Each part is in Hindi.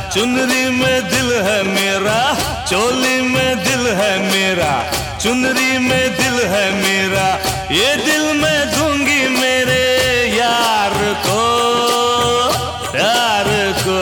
चुनरी में दिल है मेरा, चोली में दिल है मेरा, चुनरी में दिल है मेरा, ये दिल मैं दूंगी मेरे यार को, यार को।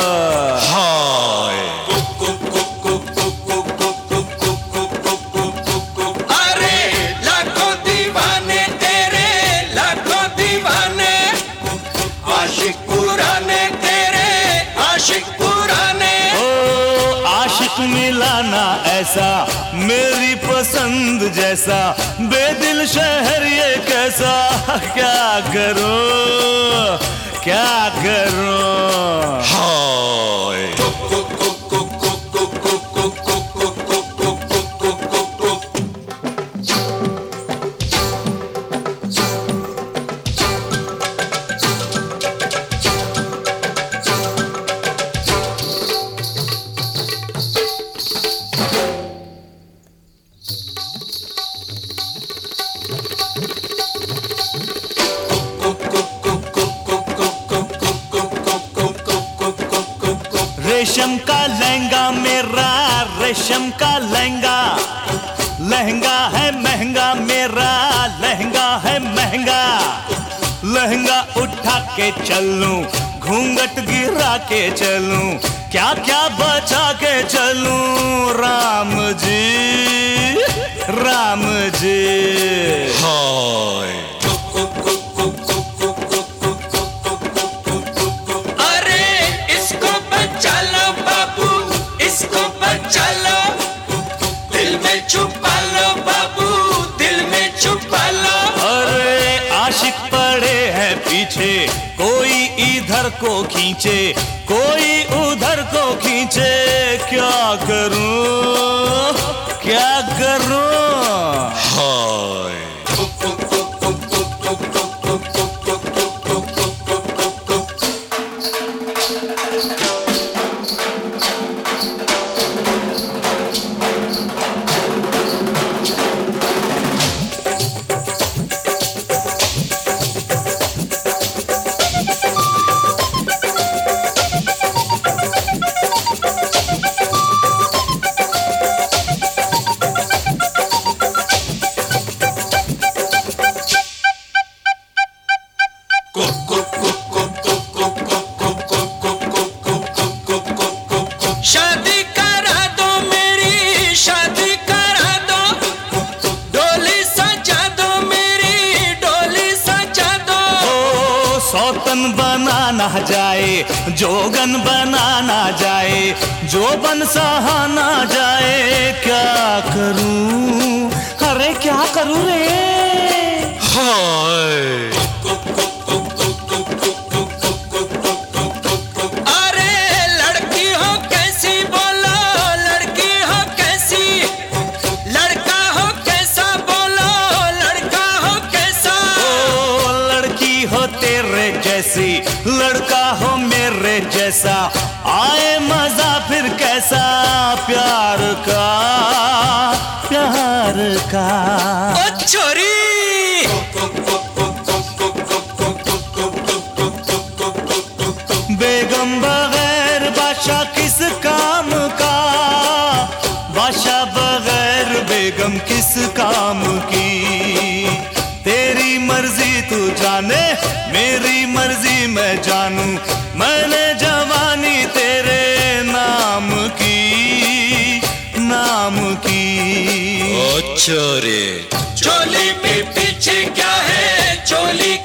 अरे लाखों दीवाने तेरे, लाखों दीवाने, आशिक पुराने तेरे, आशिक पुराने। ओ आशिक मिलाना ऐसा, मेरी पसंद जैसा, बेदिल शहर ये कैसा, क्या करूं, क्या करूं। हाय रेशम का लहंगा मेरा, रेशम का लहंगा, लहंगा है महंगा मेरा, लहंगा है महंगा, लहंगा उठा के चलूं, घूंघट गिरा के चलूं, क्या क्या बचा के चलूं, राम जी, राम जी। हाय छुपा लो बाबू, दिल में छुपा लो। अरे आशिक पड़े हैं पीछे, कोई इधर को खींचे, कोई उधर को खींचे, क्या करूं, क्या करूं। हाय शादी करा दो मेरी, शादी करा दो, डोली सजा दो मेरी, डोली सजा दो। ओ सौतन बनाना जाए, जोगन बनाना जाए, जोबन सहाना जाए, क्या करूं, अरे क्या करूं रे। हाय जैसी, लड़का हो मेरे जैसा, आए मजा फिर कैसा, प्यार का, प्यार का। ओ छोरी बेगम बगैर बादशाह किस काम का, बादशाह बगैर बेगम किस काम की, तेरी मर्जी तू जाने, मेरी मर्जी मैं जानूं, मैंने जवानी तेरे नाम की, नाम की। ओ छोरे चोली में पीछे क्या है, चोली